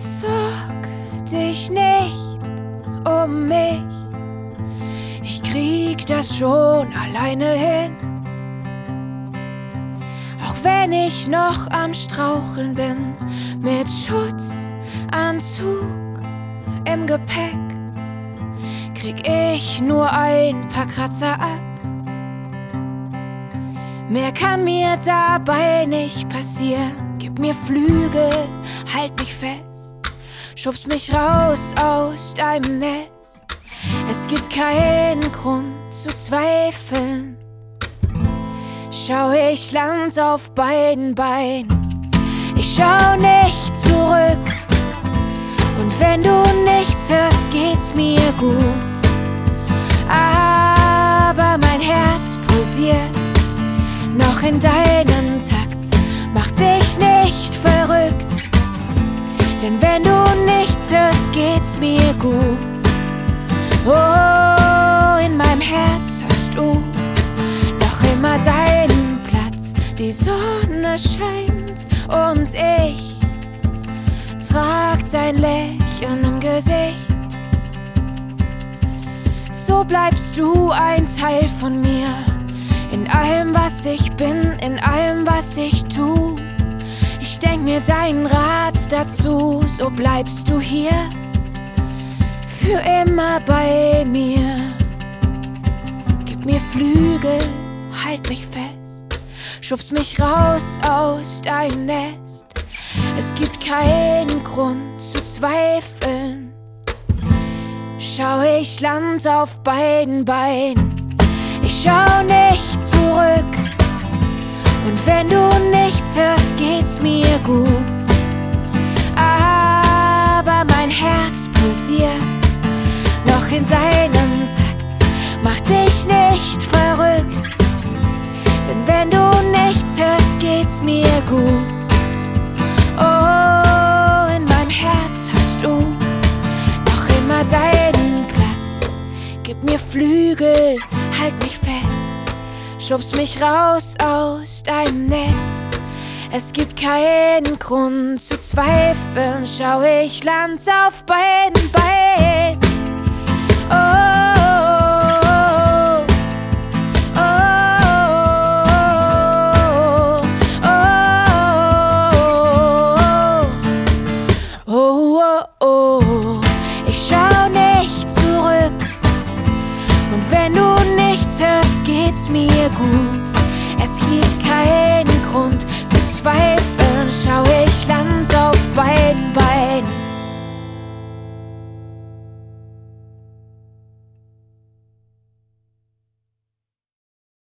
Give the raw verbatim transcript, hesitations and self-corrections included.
Sorg dich nicht um mich, ich krieg das schon alleine hin. Auch wenn ich noch am Straucheln bin, mit Schutzanzug im Gepäck, krieg ich nur ein paar Kratzer ab. Mehr kann mir dabei nicht passieren. Gib mir Flügel, halt mich fest, schubst mich raus aus deinem Nest. Es gibt keinen Grund zu zweifeln. Schau, ich land auf beiden Beinen. Ich schau nicht zurück. Und wenn du nichts hörst, geht's mir gut. Aber mein Herz pulsiert noch in deinen Takt. Mach dich nicht verrückt, denn wenn du nichts hörst, geht's mir gut. Oh, in meinem Herz hast du noch immer deinen Platz. Die Sonne scheint und ich trag dein Lächeln im Gesicht. So bleibst du ein Teil von mir, in allem, was ich bin, in allem, was ich tu. Ich denk mir deinen Rat dazu, so bleibst du hier für immer bei mir. Gib mir Flügel, halt mich fest, schubst mich raus aus deinem Nest. Es gibt keinen Grund zu zweifeln. Schau, ich land auf beiden Beinen. Ich schau nicht zurück. Und wenn du nichts hörst, geht's mir gut. Aber mein Herz pulsiert noch in deinem Takt. Mach dich nicht verrückt, denn wenn du nichts hörst, geht's mir gut. Oh, in meinem Herz hast du noch immer deinen Platz. Gib mir Flügel, halt mich fest, schubst mich raus aus deinem Nest. Es gibt keinen Grund zu zweifeln. Schau, ich land auf beiden Beinen. Oh, oh, oh, oh. Ich schau nicht zurück. Und wenn du nichts hörst, geht's mir gut. Es gibt keinen Grund zu zweifeln.